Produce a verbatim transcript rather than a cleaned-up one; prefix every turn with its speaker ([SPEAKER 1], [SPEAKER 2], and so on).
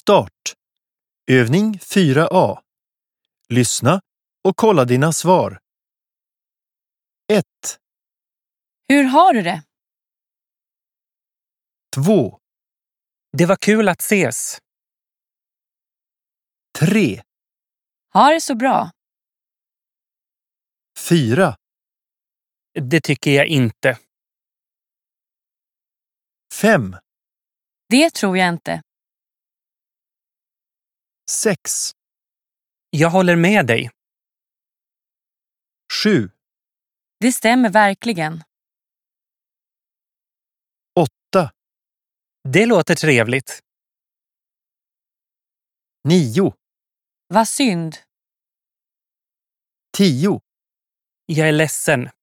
[SPEAKER 1] Start. Övning fyra A. Lyssna och kolla dina svar. ett.
[SPEAKER 2] Hur har du det?
[SPEAKER 1] två.
[SPEAKER 3] Det var kul att ses.
[SPEAKER 1] tre.
[SPEAKER 2] Har det så bra?
[SPEAKER 1] fyra.
[SPEAKER 3] Det tycker jag inte.
[SPEAKER 1] fem.
[SPEAKER 2] Det tror jag inte.
[SPEAKER 1] sex.
[SPEAKER 3] Jag håller med dig.
[SPEAKER 1] sju.
[SPEAKER 2] Det stämmer verkligen.
[SPEAKER 1] åtta.
[SPEAKER 3] Det låter trevligt.
[SPEAKER 1] nio.
[SPEAKER 2] Vad synd.
[SPEAKER 1] tio.
[SPEAKER 3] Jag är ledsen.